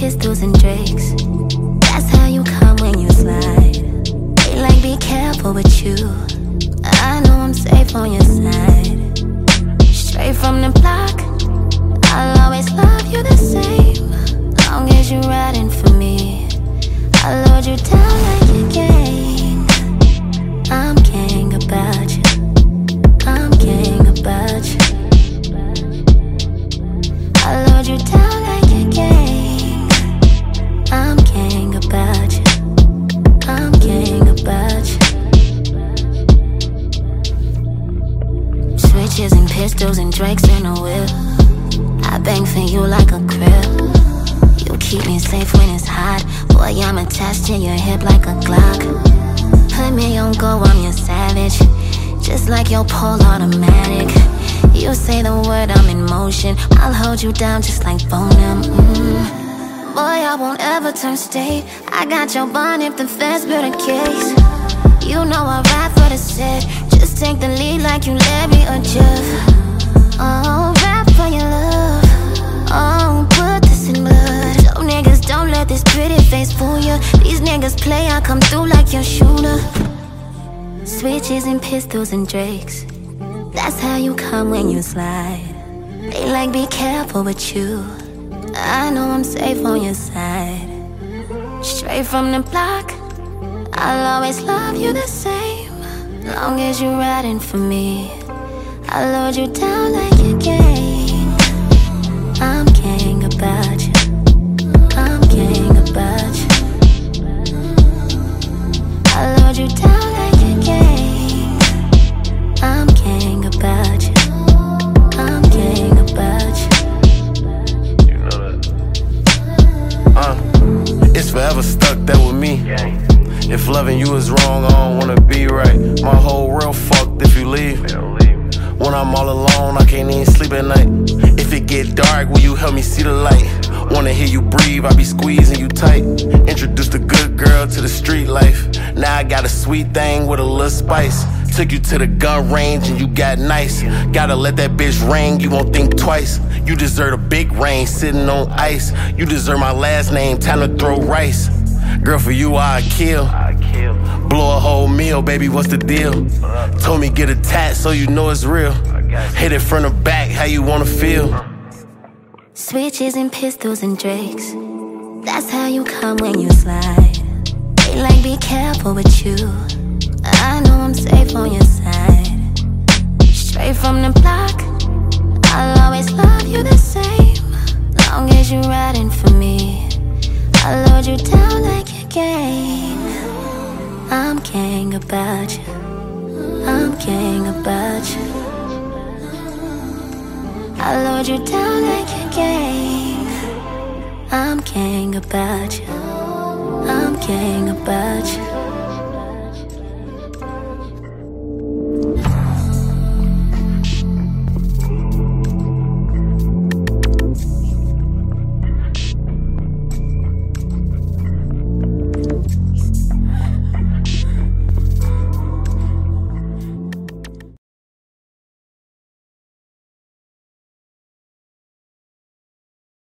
pistols and drakes. That's how you come when you slide. They like be careful with you. I know I'm safe on your side. Straight from the block, I'll always love you the same. Long as you're riding for me, I'll load you down like a gang. I'm king about you. I'm king about you. I'll load you down like a gang. I'm king about you. I'm king about you. Switches and pistols and drakes in a whip. I bang for you like a crib. You keep me safe when it's hot. Boy, I'm attached to your hip like a Glock. Put me on go, I'm your savage. Just like your pole automatic. You say the word, I'm in motion. I'll hold you down just like Bonham. Boy, I won't ever turn state. I got your bond if the feds build a case. You know I ride for the set. Just take the lead like you Larry or Jeff. Oh, rap for your love. Oh, put this in blood. So niggas, don't let this pretty face fool you. These niggas play, I come through like your shooter. Switches and pistols and drakes. That's how you come when you slide. They like be careful with you. I know I'm safe on your side. Straight from the block, I'll always love you the same. Long as you're riding for me, I'll load you down like a gang. I'm king about you. I'm king about you. I'll load you down like a gang. I'm king about you. I'm king about you. You know that. It's forever stuck there with me. If loving you is wrong, I don't wanna be right. My whole world fucked if you leave. When I'm all alone, I can't even sleep at night. If it get dark, will you help me see the light? Wanna hear you breathe, I be squeezing you tight. Introduced a good girl to the street life. Now I got a sweet thing with a little spice. Took you to the gun range and you got nice. Gotta let that bitch ring, you won't think twice. You deserve a big range sitting on ice. You deserve my last name, time to throw rice. Girl, for you I'd kill. Blow a whole meal, baby, what's the deal? Told me get a tat so you know it's real. Hit it from the back, how you wanna feel? Switches and pistols and drakes. That's how you come when you slide. They like be careful with you. I know I'm safe on your side. Straight from the block, I'll always love you the same. Long as you're riding for me, I'll load you down like a gang. I'm king about you. I'm king about you. I'll load you down like a gang. I'm king about you. I'm king about you.